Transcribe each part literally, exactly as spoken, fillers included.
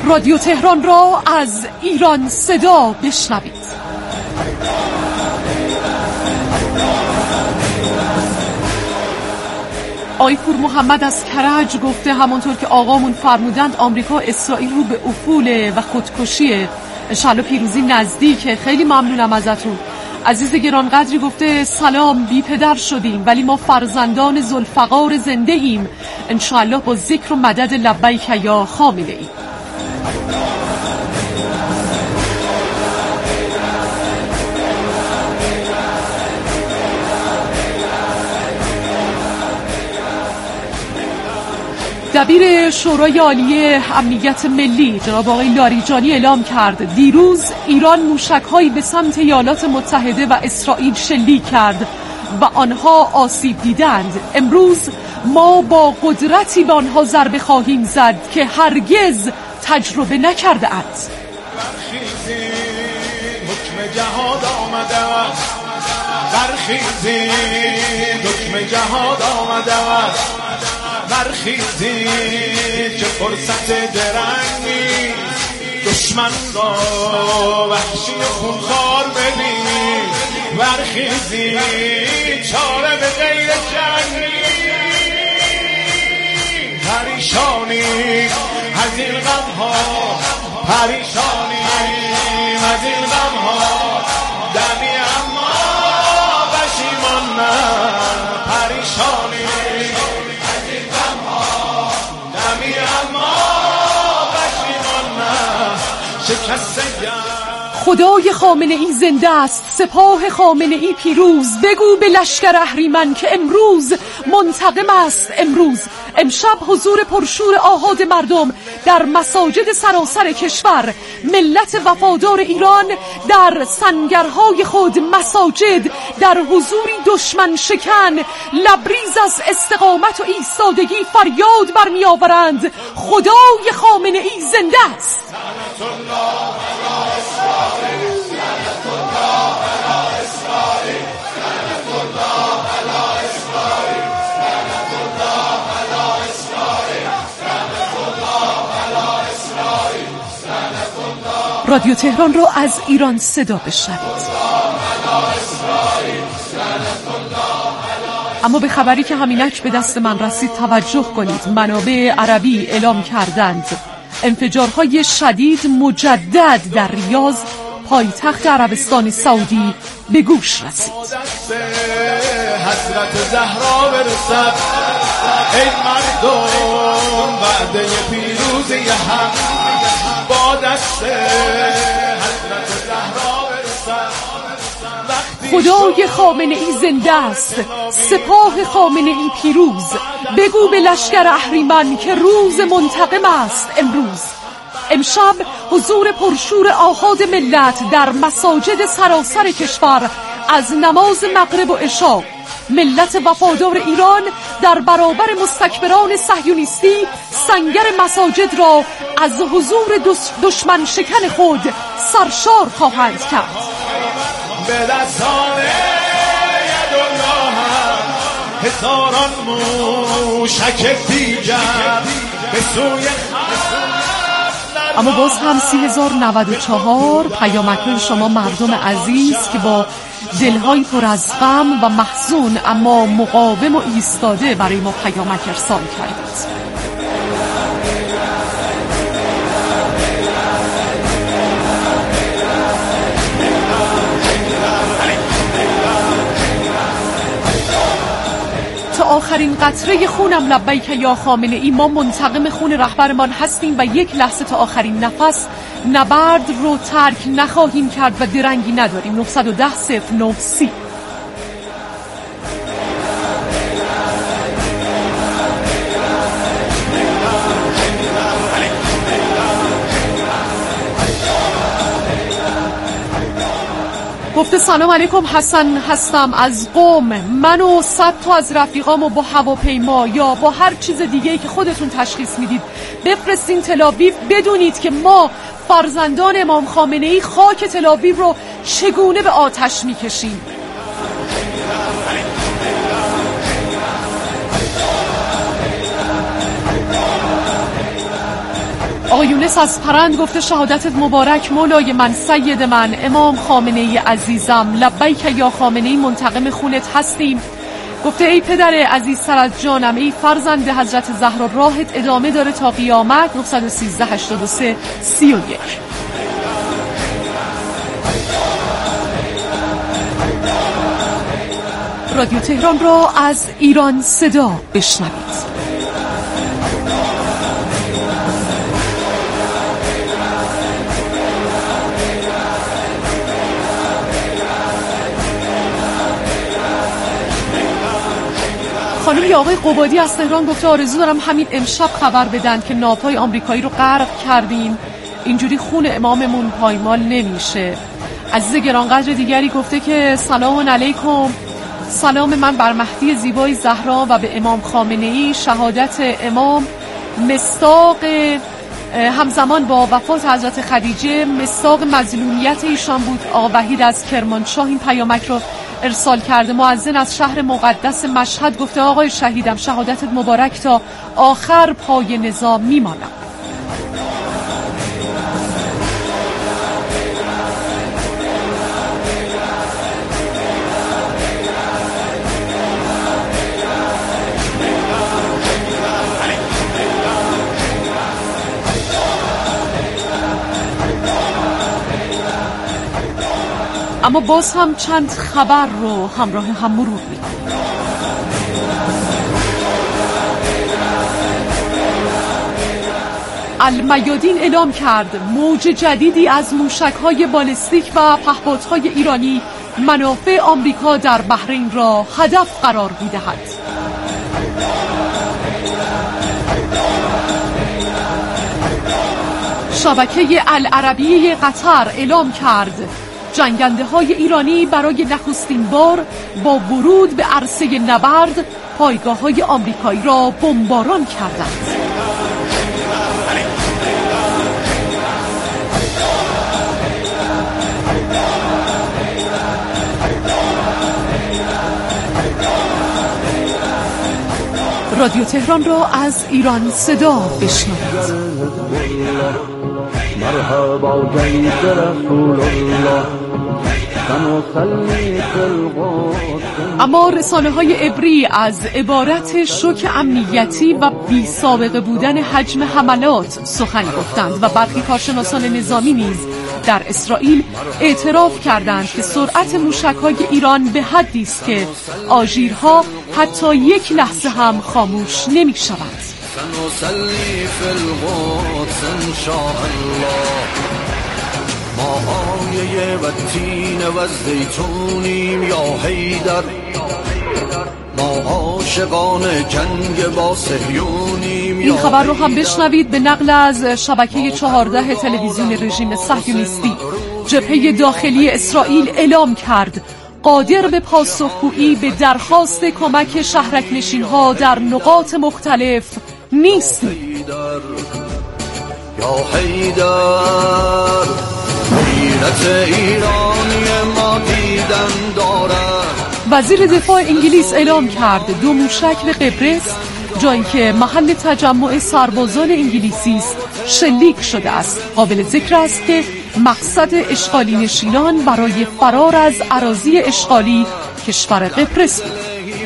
رادیو تهران را از ایران صدا بشنوید. آقای پور محمد از کرج گفته همونطور که آقامون فرمودند آمریکا اسرائیل رو به افول و خودکشی انشالله پیروزی نزدیکه. خیلی ممنونم ازتون. عزیز گرانقدری گفته سلام، بی پدر شدیم ولی ما فرزندان ذوالفقار زنده ایم، انشالله با ذکر و مدد لبیک یا خامنه ای. دبیر شورای عالی امنیت ملی جناب آقای لاریجانی اعلام کرد دیروز ایران موشک‌هایی به سمت ایالات متحده و اسرائیل شلیک کرد و آنها آسیب دیدند. امروز ما با قدرتی به آنها ضربه خواهیم زد که هرگز تجربه نکرده اند. حکم جهاد آمده است، برخیزید حکم جهاد آمده است، برخیزید که فرصت درنگ نیست، دشمن را وحشی خونخوار ببینید، برخیزید چاره به غیر جنگ نیست، پریشانی از این غمها، پریشانی از این غمها، دمی اما پشیمان نه، پریشانی از این غمها، دمی اما پشیمان نه، شکست خدای خامنه ای زنده است، سپاه خامنه ای پیروز. بگو به لشکر اهریمن که امروز منتقم است. امروز امشب حضور پرشور آحاد مردم در مساجد سراسر کشور، ملت وفادار ایران در سنگرهای خود مساجد در حضوری دشمن شکن لبریز از استقامت و ایستادگی فریاد برمی آورند خدای خامنه ای زنده است. رادیو تهران را از ایران صدا بشنوید. اما به خبری که همینک به دست من رسید توجه کنید. منابع عربی اعلام کردند انفجارهای شدید مجدد در ریاض پایتخت عربستان سعودی به گوش رسید. حضرت زهرا برسد ای مردم، وعده پیروزی هم با دست حضرت زهرا برسد. خدای خامنه ای زنده است، سپاه خامنه ای پیروز. بگو به لشکر اهریمن که روز منتقم است. امروز امشب حضور پرشور آحاد ملت در مساجد سراسر کشور از نماز مغرب و عشا، ملت وفادار ایران در برابر مستکبران صهیونیستی سنگر مساجد را از حضور دشمن شکن خود سرشار خواهند کرد. به دستان یدالله هزاران موشک دیگر به سوی. اما باز هم سی هزار و نود و چهار پیامک‌های شما مردم عزیز که با دلهای پر از غم و محزون اما مقاوم و ایستاده برای ما پیامک ارسال کردید. تا آخرین قطره خونم لبیک یا خامنه ای، ما منتقم خون رهبرمان هستیم و یک لحظه تا آخرین نفس نبرد رو ترک نخواهیم کرد و درنگی نداریم. نه یک صفر صفر نه سی. گفته سلام علیکم، حسن هستم از قم. من و صد تا از رفیقامو با هواپیما یا با هر چیز دیگه‌ای که خودتون تشخیص میدید بفرستین تل‌آویو. بدونید که ما فرزندان امام خامنه‌ای خاک تل‌آویو رو چگونه به آتش میکشیم. آقا یونس از پرند گفته شهادتت مبارک مولای من، سید من، امام خامنه‌ای عزیزم، لبیک یا خامنه‌ای، منتقم خونت هستیم. گفته ای پدر عزیزتر از جانم، ای فرزند حضرت زهرا، راهت ادامه داره تا قیامت. نه یک سه هشتاد و سه سی و یک. رادیو تهران را از ایران صدا بشنوید. خانم یا آقای قبادی از تهران گفته آرزو دارم همین امشب خبر بدن که ناوهای آمریکایی رو غرق کردیم، اینجوری خون اماممون پایمال نمیشه. عزیز گرانقدر دیگری گفته که سلام علیکم، سلام من بر مهدی زیبای زهرا و به امام خامنه‌ای. شهادت امام مصداق همزمان با وفات حضرت خدیجه مصداق مظلومیت ایشان بود. آقا وحید از کرمانشاه این پیامک رو ارسال کرده. مؤذن از شهر مقدس مشهد گفته آقای شهیدم شهادتت مبارک، تا آخر پای نظام میمانم. اما باز هم چند خبر رو همراه هم مرور می‌کنیم. المیادین اعلام کرد موج جدیدی از موشک‌های بالستیک و پهپادهای ایرانی منافع آمریکا در بحرین را هدف قرار می‌دهد. شبکه العربیه قطر اعلام کرد جنگنده های ایرانی برای نخستین بار با ورود به عرصه نبرد پایگاه های آمریکایی را بمباران کردند. رادیو تهران را از ایران صدا بشنوید. مرحبا جید رسول الله. اما رسانه های عبری از عبارت شوک امنیتی و بی سابقه بودن حجم حملات سخن گفتند و برخی کارشناسان نظامی نیز در اسرائیل اعتراف کردند که سرعت موشک‌های ایران به حدی است که آژیرها حتی یک لحظه هم خاموش نمی‌شوند. ما آیه و تین و زیتونیم یا حیدر، ما عاشقان جنگ با صهیونیم. این خبر رو هم بشنوید. به نقل از شبکه چهارده تلویزیون رژیم صهیونیستی، جبهه داخلی اسرائیل اعلام کرد قادر به پاسخگویی به درخواست کمک شهرک‌نشین‌ها در نقاط مختلف نیستیم. یا حیدر غیرت ایرانی ما دیدن دارد. وزیر دفاع انگلیس اعلام کرد دو موشک به قبرس، جایی که محل تجمع سربازان انگلیسی است، شلیک شده است. قابل ذکر است که مقصد اشغالی نشینان برای فرار از اراضی اشغالی کشور قبرس بود.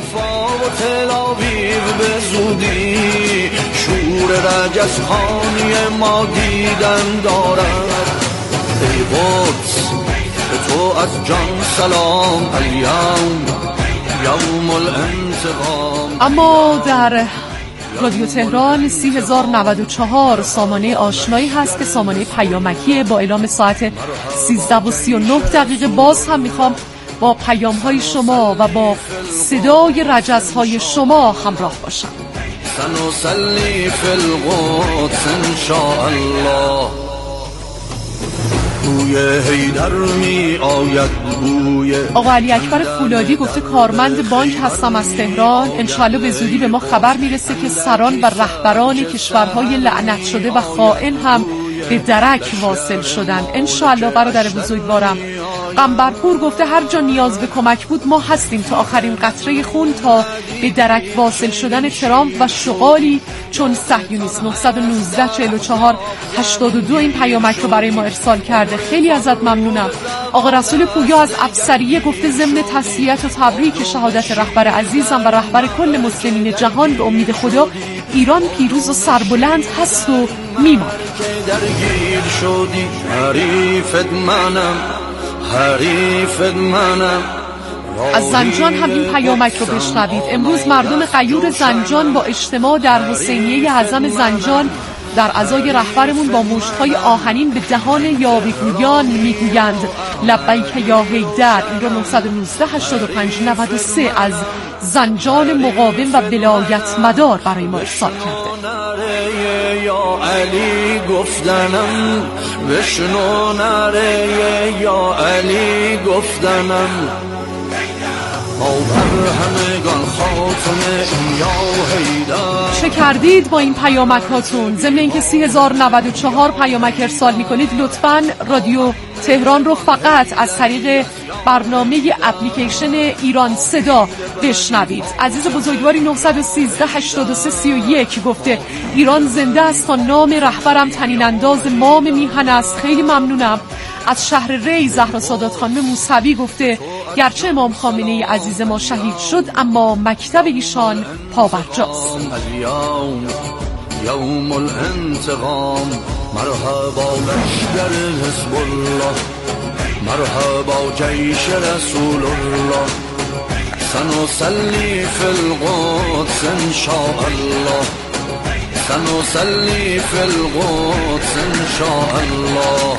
شور رجزخانی ما دیدن دارد. ای قدس به تو از جان سلام، الیوم یوم الانتقام. اما در رادیو تهران سی هزار و نود و چهار سامانه آشنایی هست که سامانه پیامکی با اعلام ساعت سیزده و سی و نه دقیقه. باز هم میخوام با پیام های شما و با صدای رجزهای شما همراه باشم. سنصلی فی القدس انشاءالله. بوی حیدر می آید بوی. آقا علی اکبر فولادی گفته کارمند بانک هستم از تهران. انشاءالله به زودی به ما خبر میرسه که سران و رهبران کشورهای لعنت شده و خائن هم به درک واصل شدن. انشاءالله برادر بزرگوارم. قنبرپور گفته هر جا نیاز به کمک بود ما هستیم تا آخرین قطره خون تا به درک واصل شدن ترامپ و شغالی چون صهیونیسم. نه یک نه چهار چهار هشتاد و دو این پیامک رو برای ما ارسال کرده. خیلی ازت ممنونم. آقا رسول پویا از افسریه گفته ضمن تسلیت و تبریک شهادت رهبر عزیزم و رهبر کل مسلمین جهان به امید خدا ایران پیروز و سربلند هست و میماند. درگیر شدی حریفت منم حریفت منم. از زنجان هم این پیامک رو بشنوید. امروز مردم غیور زنجان با اجتماع در حسینیه اعظم زنجان در ازای رهبرمون با مشت‌های آهنین به دهان یاوه‌گویان میگویند لبیک یا حیدر. این رو نه یک نه هشتاد و پنج نود و سه از زنجان مقاوم و ولایت مدار برای ما ارسال کرده. یا علی گفتنم بشنو نره یا علی گفتنم چه کردید با این پیامک هاتون؟ ضمن اینکه سی هزار و نود و چهار پیامک ارسال میکنید لطفاً رادیو تهران رو فقط از طریق برنامه اپلیکیشن ایران صدا بشنوید. عزیز بزرگواری نه یک سه هشتاد و سه سی و یک گفته ایران زنده است تا نام رهبرم طنین انداز مام میهن است. خیلی ممنونم. از شهر ری زهرا سادات خانم موسوی گفته گرچه امام خامنه‌ای عزیز ما شهید شد اما مکتب ایشان پابرجاست. یوم الانتقام مرحبا لشکر حزب الله مرحبا جیش رسول الله سنصلي في القدس ان شاء الله سنصلي في القدس ان شاء الله.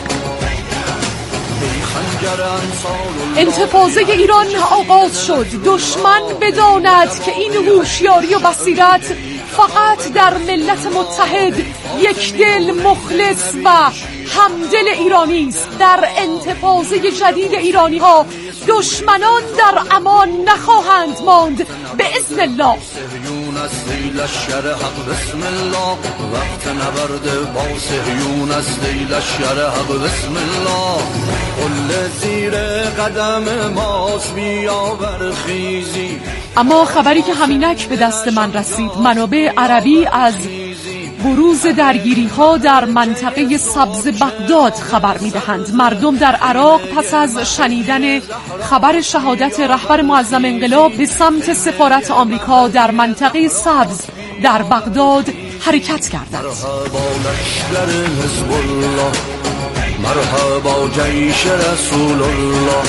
انتفاضه ایران آغاز شد. دشمن بداند که این هوشیاری و بصیرت فقط در ملت متحد یک دل مخلص و همدل ایرانی است. در انتفاضه جدید ایرانی ها دشمنان در امان نخواهند ماند به اذن الله. صهیون است لشکر حق بسم الله وقت نبرد با صهیون است لشکر حق بسم الله. قل زیر قدم ماست بیا برخیزی. اما خبری که همینک به دست من رسید منابع عربی از بروز درگیری ها در منطقه سبز بغداد خبر میدهند. مردم در عراق پس از شنیدن خبر شهادت رهبر معظم انقلاب به سمت سفارت آمریکا در منطقه سبز در بغداد حرکت کردند. مرحبا جیش رسول الله.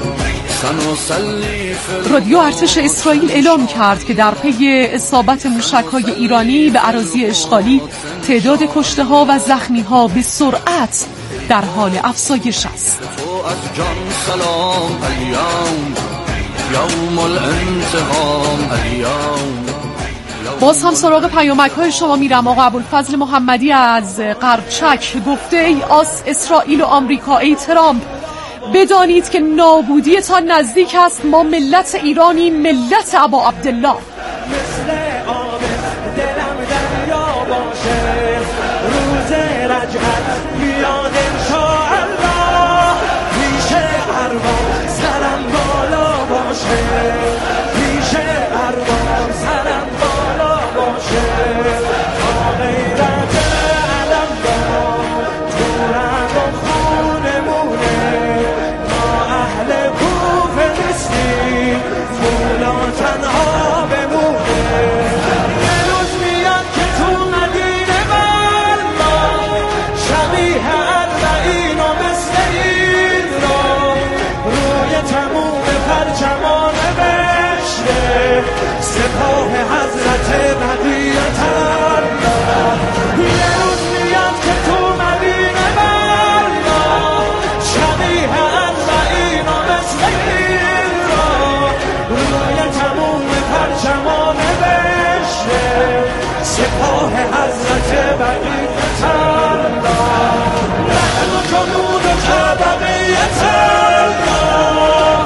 رادیو ارتش اسرائیل اعلام کرد که در پی اصابت موشک‌های ایرانی به اراضی اشغالی تعداد کشته‌ها و زخمی‌ها به سرعت در حال افزایش است. از جان سلام الیوم یوم الانتقام الیوم. باز هم سراغ پیامک‌های شما میرم. آقا ابوالفضل محمدی از غربچک گفته ای آس اسرائیل و آمریکا، ای ترامپ بدانید که نابودیتان نزدیک است. ما ملت ایرانی ملت ابا عبدالله. مثل آب دلم دریا باشه روز رجعت بیاد انشاءالله. پیش ارباب سرم بالا باشه پیش ارباب سرم بالا باشه. تا غیرت علم دار تو رگ و خونمونه ما اهل کوفه نیستیم مولا تنها بمونه. یه روز میاد که تو مدینه والله شبیه اربعین و مثل این را روی تموم پرچمان بشته سپاه حضرت بقیت الله. یه روز میاد که تو مدینه والله شبیه اربعین و مثل این را روی تموم پرچمان بشته سپاه حضرت بقیت الله. رحم کنون که بقیت الله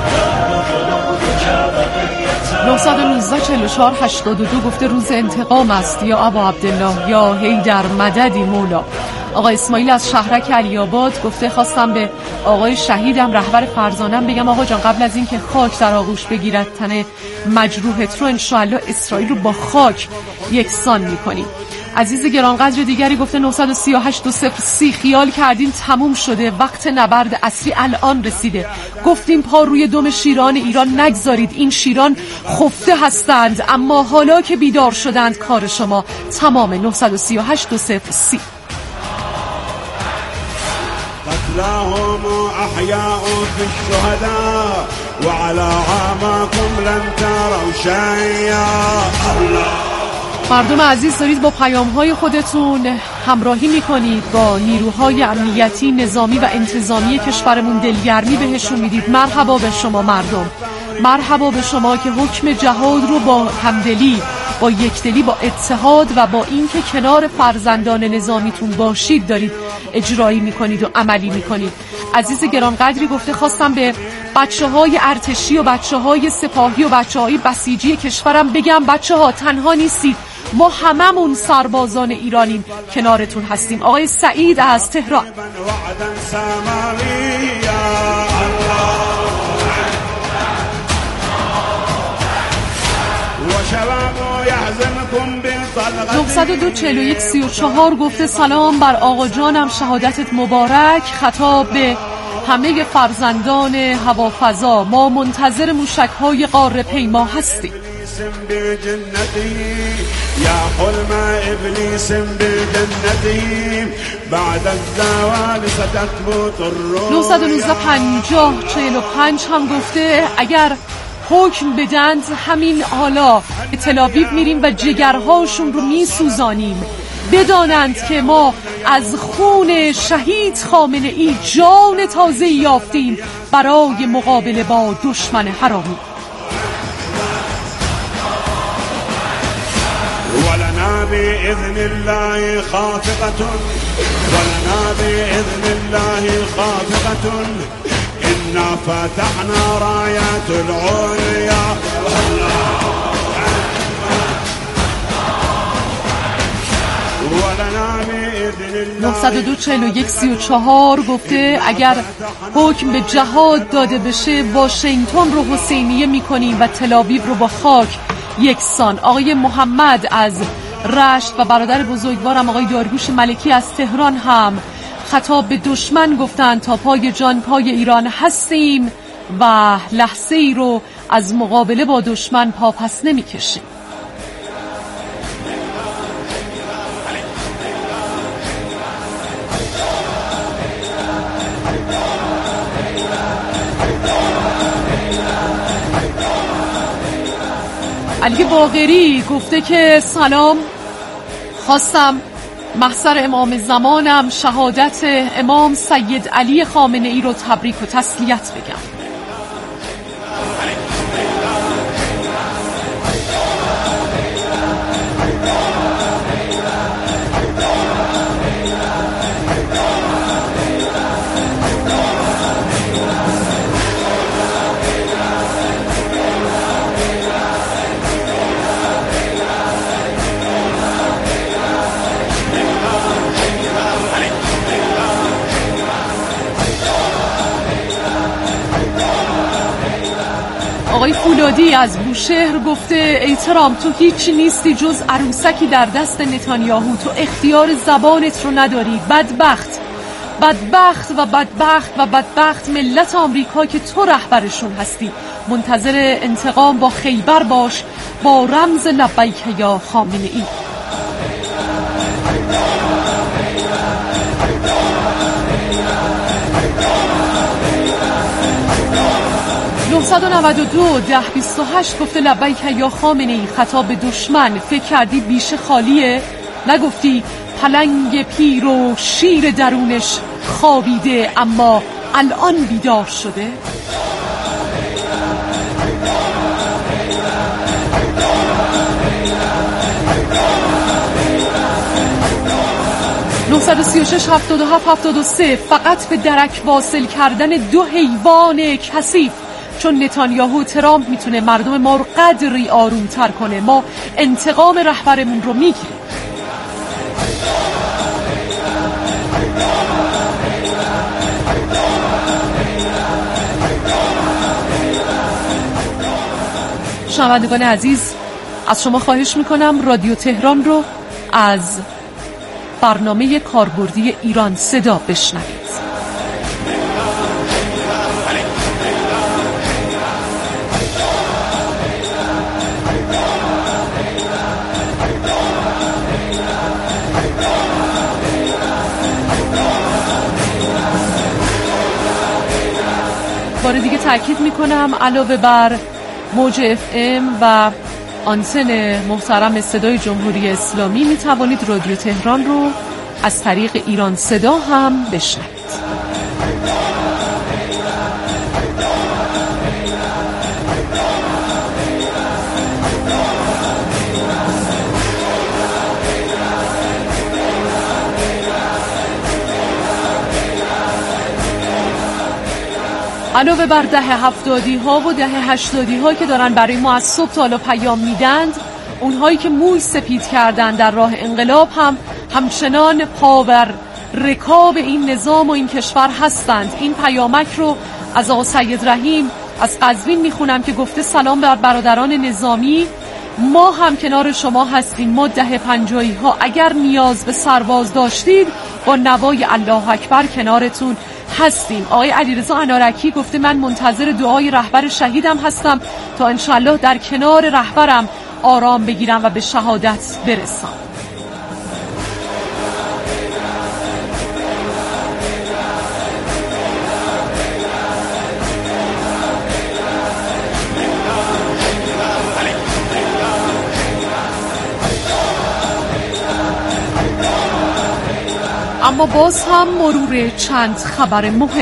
نه یک نه چهار چهار هشتاد و دو گفته روز انتقام است یا ابا عبدالله یا حیدر مددی مولا. آقای اسماعیل از شهرک علی آباد گفته خواستم به آقای شهیدم رهبر فرزانم بگم آقا جان قبل از این که خاک در آغوش بگیرد تن مجروحت رو انشاءالله اسرائیل رو با خاک یکسان میکنیم. عزیز گرانقدر دیگری گفته نه سه هشت دو صفر سی خیال کردیم تموم شده، وقت نبرد اصلی الان رسیده. گفتیم پا روی دم شیران ایران نگذارید، این شیران خفته هستند اما حالا که بیدار شدند کار شما تمام. نه سه هشت دو صفر سی قتلاهم أحياء في الشهداء وعلى عاماكم لن تروا شيئا. مردم عزیز دارید با پیام‌های خودتون همراهی می‌کنید، با نیروهای امنیتی، نظامی و انتظامی کشورمون دلگرمی بهشون میدید. مرحبا به شما مردم، مرحبا به شما که حکم جهاد رو با همدلی، با یکدلی، با اتحاد و با اینکه کنار فرزندان نظامیتون باشید دارید اجرایی میکنید و عملی میکنید. عزیز گرانقدری گفته خواستم به بچه های ارتشی و بچه های سپاهی و بچه های بسیجی کشورم بگم بچه ها تنها نیستید، ما هممون سربازان ایرانیم، کنارتون هستیم. آقای سعید از تهران نه دو چهل و یک سی و چهار گفته سلام بر آقا جانم، شهادتت مبارک. خطاب به همه فرزندان هوافضا، ما منتظر موشک‌های غار پیما هستیم. یا حلم ابلیس بالجنة بعد الزوال ستثبت الروح. نه یک نه پنجاه چهل و پنج هم گفته اگر حکم بدند همین حالا به تل‌آویو میریم و جگرهاشون رو میسوزانیم، بدانند که ما از خون شهید خامنه ای جان تازه یافتیم برای مقابله با دشمن حرامی. ولنا بإذن الله خافقة ولنا بإذن الله خافقة إنا فتحنا رايات العليا. نه دو چهل و یک سی و چهار گفته اگر حکم به جهاد داده بشه واشنگتن رو حسینیه میکنیم و تل‌آویو رو با خاک یکسان. آقای محمد از رشت و برادر بزرگوارم آقای داریوش ملکی از تهران هم خطاب به دشمن گفتند تا پای جان پای ایران هستیم و لحظه ای رو از مقابله با دشمن پاپس نمی کشیم. علی باقری گفته که سلام، خواستم محضر امام زمانم شهادت امام سید علی خامنه ای رو تبریک و تسلیت بگم. آقای فولادی از بوشهر گفته احترام تو هیچی نیستی جز عروسکی در دست نتانیاهو، تو اختیار زبانت رو نداری. بدبخت بدبخت و بدبخت و بدبخت ملت آمریکا که تو رهبرشون هستی. منتظر انتقام با خیبر باش با رمز لبیک یا خامنه ای. نه نه دو ده بیست و هشت گفته لبیک یا خامنه ای، خطاب به دشمن فکر کردی بیشه خالیه؟ نگفتی پلنگ پیر و شیر درونش خوابیده اما الان بیدار شده؟ نه سه شش هفتاد و هفت هفتاد و سه فقط به درک واصل کردن دو حیوان کثیف چون نتانیاهو ترامپ میتونه مردم ما رو قدری آرومتر کنه. ما انتقام رهبرمون رو میگیریم. شنوندگان عزیز، از شما خواهش میکنم رادیو تهران رو از برنامه کاربردی ایران صدا بشنوید. بار دیگه تاکید میکنم علاوه بر موج اف ام و آنتن محترم صدای جمهوری اسلامی می توانید رادیو تهران رو از طریق ایران صدا هم بشنوید. علاوه بر دهه هفتادی ها و دهه هشتادی ها که دارن برای ما از صبح تا حالا پیام میدند، اونهایی که موی سپید کردن در راه انقلاب هم همچنان پاور رکاب این نظام و این کشور هستند. این پیامک رو از آقا سید رحیم از قزوین میخونم که گفته سلام بر برادران نظامی، ما هم کنار شما هستیم. ما ده پنجاهی ها اگر نیاز به سرباز داشتید با نوای الله اکبر کنارتون هستیم. آقای علیرضا انارکی گفته من منتظر دعای رهبر شهیدم هستم تا انشالله در کنار رهبرم آرام بگیرم و به شهادت برسم. اما باز هم مرور چند خبر مهم.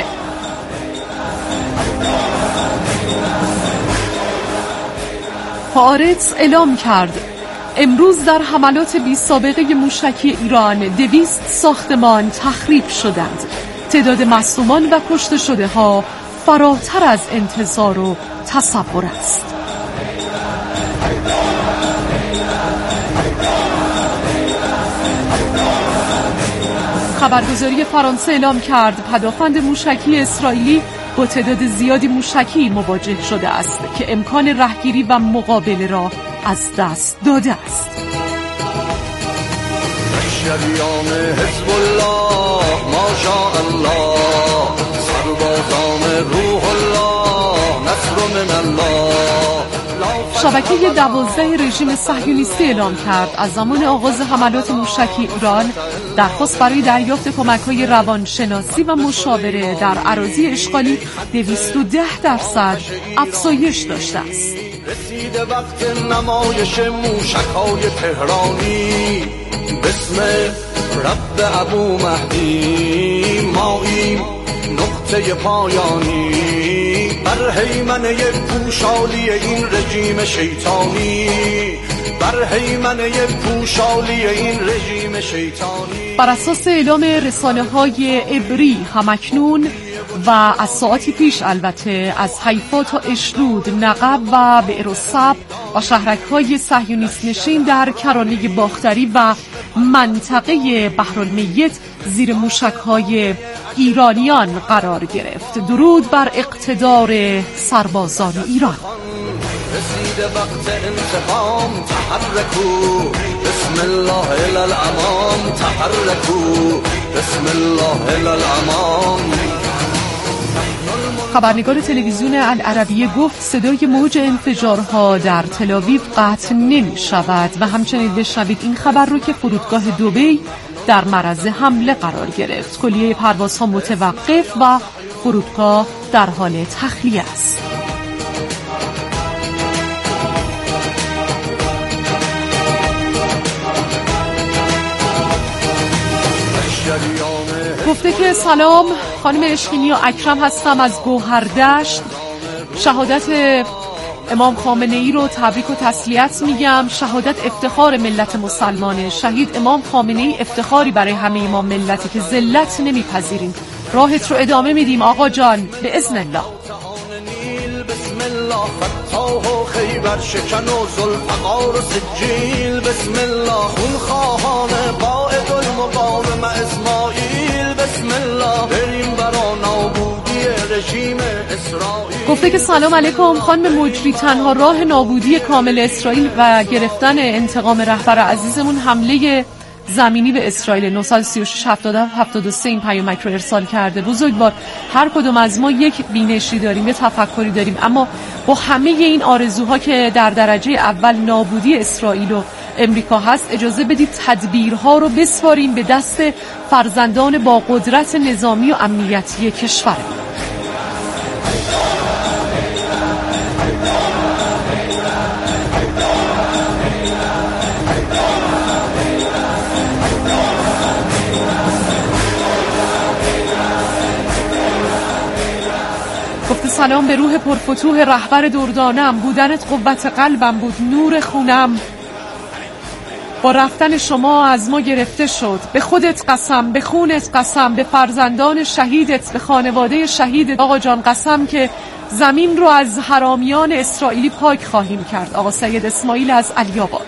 هآرتز اعلام کرد امروز در حملات بی سابقه موشکی ایران دویست ساختمان تخریب شدند. تعداد مصدومان و کشته شده ها فراتر از انتظار و تصور است. خبرگزاری فرانسه اعلام کرد پدافند موشکی اسرائیلی با تعداد زیادی موشکی مواجه شده است که امکان رهگیری و مقابله را از دست داده است. شریان حزب الله ماشاءالله، سربازان روح الله، نصر من الله. شبکه دوازده رژیم صهیونیستی اعلام کرد از زمان آغاز حملات موشکی ایران درخواست برای دریافت کمک‌های روانشناسی و مشاوره در اراضی اشغالی دویست و ده درصد افزایش داشته است. رسیده وقت نمایش موشک‌های تهرانی، بسم رب ابو مهدی ماییم نقطه پایانی، بر هیمنه پوشالی این رژیم شیطانی، بر هیمنه پوشالی این رژیم شیطانی. بر اساس اعلام رسانه‌های عبری همکنون و از ساعتی پیش البته از حیفا تا اشرود، نقب و بئرالصبر و شهرک‌های صهیونیست نشین در کرانه باختری و منطقه بحرالمیت زیر موشک‌های ایرانیان قرار گرفت. درود بر اقتدار سربازان ایران. رسیده وقت انتقام، تحرکو بسم الله الی الامام، تحرکو بسم الله الی الامام. خبرنگار تلویزیون العربیه گفت صدای موج انفجارها در تل‌آویو قطع نمی شود و همچنین بشنوید این خبر رو که فرودگاه دبی در معرض حمله قرار گرفت. کلیه پروازها متوقف و فرودگاه در حال تخلیه است. گفته که سلام، خانم اشکینی و اکرم هستم از گوهردشت. شهادت امام خامنه ای رو تبریک و تسلیت میگم. شهادت افتخار ملت مسلمانه. شهید امام خامنه ای افتخاری برای همه ما ملتی که ذلت نمیپذیریم. راهت رو ادامه میدیم آقا جان به اذن الله. بسم الله فتاح و خیبر شکن و ذوالفقار و سجیل، بسم الله خونخواهان قائد المقاوم اسماعیل، بسم الله بریم برا نابودی رژیم اسرائیل. گفته گفته که سلام علیکم خانم مجری، تنها راه نابودی کامل اسرائیل و گرفتن انتقام رهبر عزیزمون حمله زمینی به اسرائیل. نه سه شش هفتاد و هفت هفتاد و سه این پیامک رو ارسال کرده. بزرگوار، هر کدوم از ما یک بینشی داریم، یه تفکری داریم، اما با همه این آرزوها که در درجه اول نابودی اسرائیل و امریکا هست، اجازه بدید تدبیرها رو بسپاریم به دست فرزندان با قدرت نظامی و امنیتی کشور. گفته سلام به روح پرفتوح رهبر دردانم، بودنت قوت قلبم بود، نور خونم، با رفتن شما از ما گرفته شد. به خودت قسم، به خونت قسم، به فرزندان شهیدت، به خانواده شهیدت آقا جان قسم که زمین رو از حرامیان اسرائیلی پاک خواهیم کرد. آقا سید اسماعیل از علی آباد.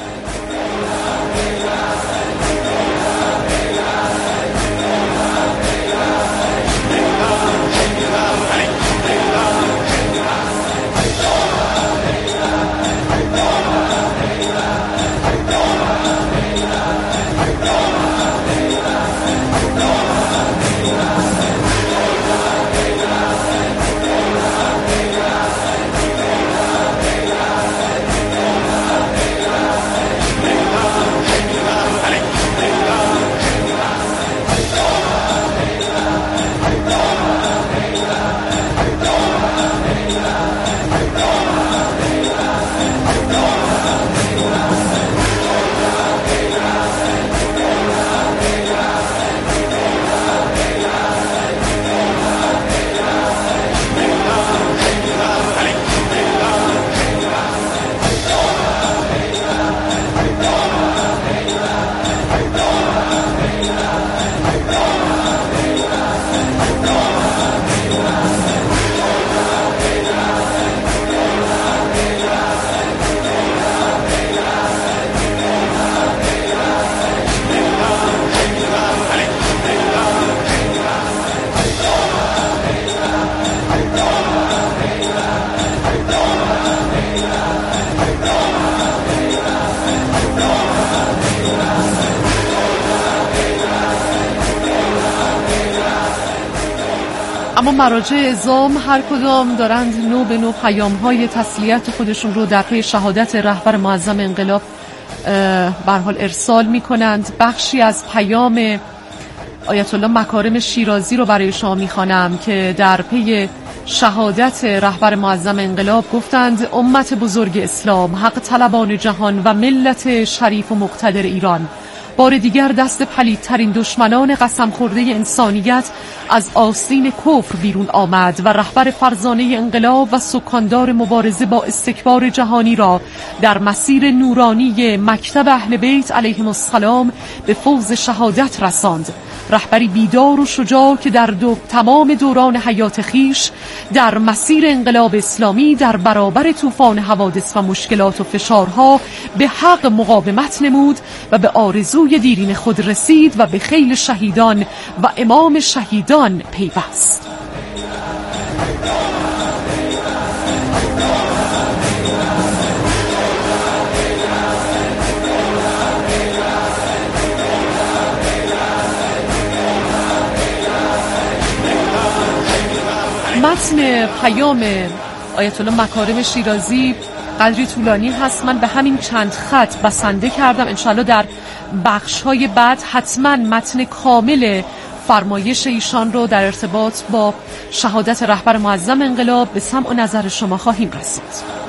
اما مراجع اعزام هر کدام دارند نو به نو پیام‌های تسلیت خودشون رو در پی شهادت رهبر معظم انقلاب به هر حال ارسال می‌کنند. بخشی از پیام آیت الله مکارم شیرازی رو برای شما می‌خوانم که در پی شهادت رهبر معظم انقلاب گفتند: امت بزرگ اسلام، حق طلبان جهان و ملت شریف و مقتدر ایران، بار دیگر دست پلیدترین دشمنان قسم خورده انسانیت از آستین کفر بیرون آمد و رهبر فرزانه انقلاب و سکاندار مبارزه با استکبار جهانی را در مسیر نورانی مکتب اهل بیت علیهم السلام به فوز شهادت رساند. رهبری بیدار و شجاع که در دو تمام دوران حیات خیش در مسیر انقلاب اسلامی در برابر طوفان حوادث و مشکلات و فشارها به حق مقاومت نمود و به آرزوی دیرین خود رسید و به خیل شهیدان و امام شهیدان پیوست. متن پیام آیت الله مکارم شیرازی قدری طولانی هست. من به همین چند خط بسنده کردم. انشاءالله در بخش‌های بعد حتما متن کامل فرمایش ایشان رو در ارتباط با شهادت رهبر معظم انقلاب به سمع و نظر شما خواهیم رسید.